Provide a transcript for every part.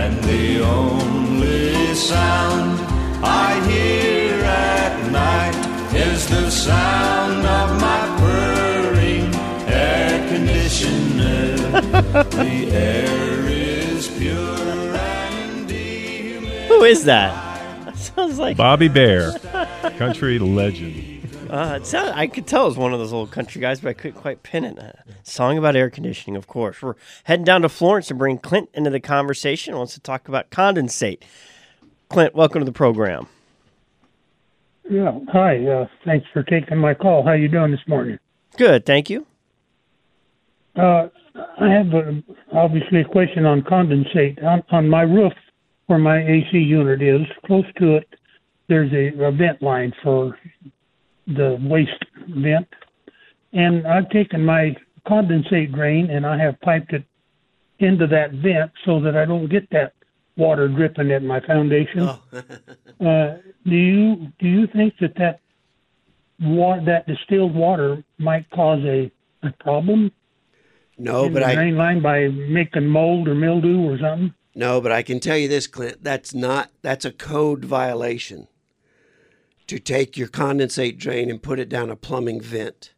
And the only sound I hear at night is the sound of my purring air conditioner. The air is pure and humid. Who is that? That sounds like Bobby Bare, country legend. I could tell it was one of those old country guys, but I couldn't quite pin it. A song about air conditioning, of course. We're heading down to Florence to bring Clint into the conversation. He wants to talk about condensate. Clint, welcome to the program. Yeah, hi. Thanks for taking my call. How you doing this morning? Good, thank you. I have obviously a question on condensate. On my roof, where my AC unit is, close to it, there's a vent line for the waste vent. And I've taken my condensate drain and I have piped it into that vent so that I don't get that water dripping at my foundation. Oh. Do you think that distilled water might cause a problem? No, in but the drain line by making mold or mildew or something? No, but I can tell you this, Clint. That's a code violation to take your condensate drain and put it down a plumbing vent.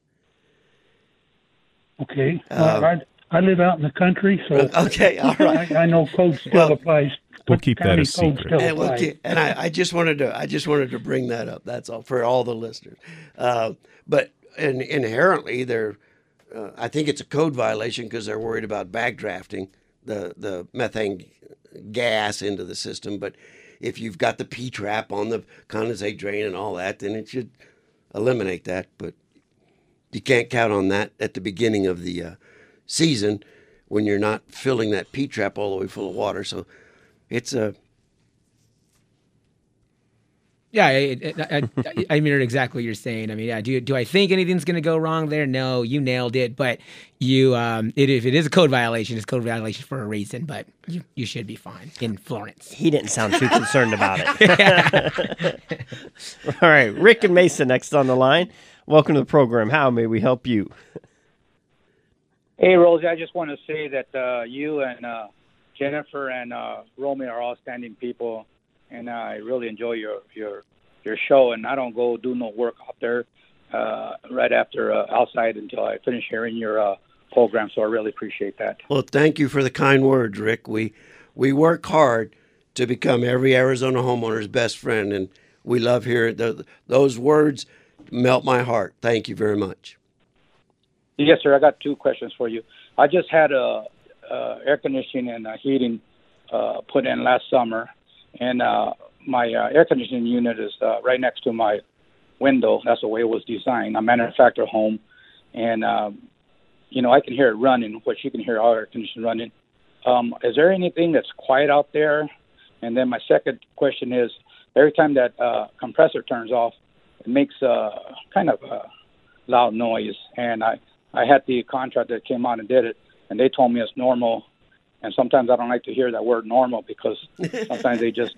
Okay. I live out in the country, so okay, all right. I know code still applies. We'll keep that a secret. And I just wanted to bring that up. That's all for all the listeners. But inherently, I think it's a code violation because they're worried about backdrafting the methane gas into the system. But if you've got the P-trap on the condensate drain and all that, then it should eliminate that. But you can't count on that at the beginning of the season when you're not filling that P-trap all the way full of water. So it's a... Yeah, I mirror exactly what you're saying. I mean, yeah, do I think anything's going to go wrong there? No, you nailed it. But if it is a code violation, it's a code violation for a reason. But you should be fine in Florence. He didn't sound too concerned about it. All right, Rick and Mesa next on the line. Welcome to the program. How may we help you? Hey, Rosie, I just want to say that you and Jennifer and Romy are outstanding people. And I really enjoy your show, and I don't go do no work out there right after outside until I finish hearing your program. So I really appreciate that. Well, thank you for the kind words, Rick. We work hard to become every Arizona homeowner's best friend, and we love hearing those words. Melt my heart. Thank you very much. Yes, sir. I got two questions for you. I just had air conditioning and heating put in last summer. And my air conditioning unit is right next to my window. That's the way it was designed. I manufacture home, and I can hear it running, which you can hear our air conditioning running. Is there anything that's quiet out there? And then my second question is, every time that compressor turns off, it makes kind of a loud noise. And I had the contractor that came out and did it, and they told me it's normal. And sometimes I don't like to hear that word normal because sometimes they just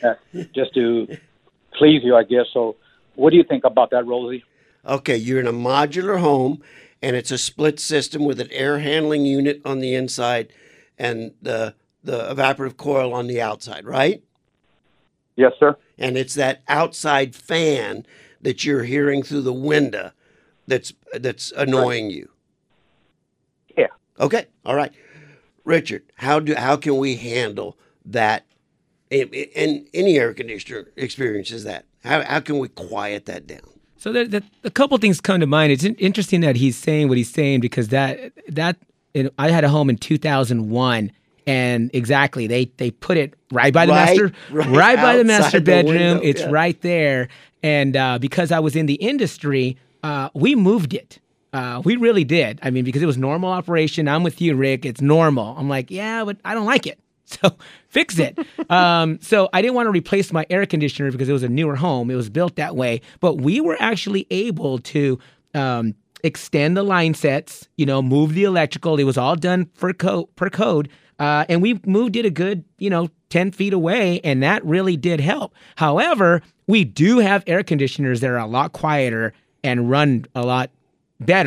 to please you, I guess. So what do you think about that, Rosie? Okay, you're in a modular home, and it's a split system with an air handling unit on the inside and the evaporative coil on the outside, right? Yes, sir. And it's that outside fan that you're hearing through the window that's annoying you. Yeah. Okay, all right. Richard, how can we handle that? And any air conditioner experiences that. How can we quiet that down? So a couple things come to mind. It's interesting that he's saying what he's saying because I had a home in 2001, and exactly they put it right by the master bedroom. It's right there, and because I was in the industry, we moved it. We really did. I mean, because it was normal operation. I'm with you, Rick. It's normal. I'm like, yeah, but I don't like it. So fix it. So I didn't want to replace my air conditioner because it was a newer home. It was built that way. But we were actually able to extend the line sets, move the electrical. It was all done per code. And we moved it a good, 10 feet away, and that really did help. However, we do have air conditioners that are a lot quieter and run a lot better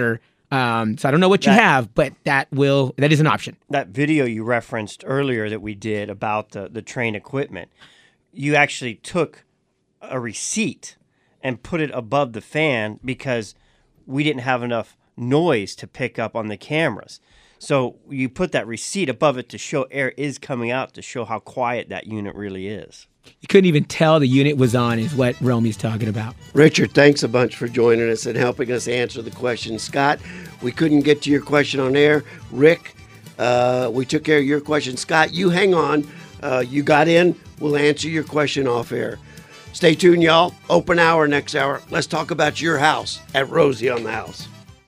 So I don't know what you have, but that is an option. That video you referenced earlier that we did about the train equipment, you actually took a receipt and put it above the fan because we didn't have enough noise to pick up on the cameras. So you put that receipt above it to show air is coming out, to show how quiet that unit really is. You couldn't even tell the unit was on, is what Romy's talking about. Richard, thanks a bunch for joining us and helping us answer the question. Scott, we couldn't get to your question on air. Rick, we took care of your question. Scott, you hang on. You got in. We'll answer your question off air. Stay tuned, y'all. Open hour next hour. Let's talk about your house at Rosie on the House.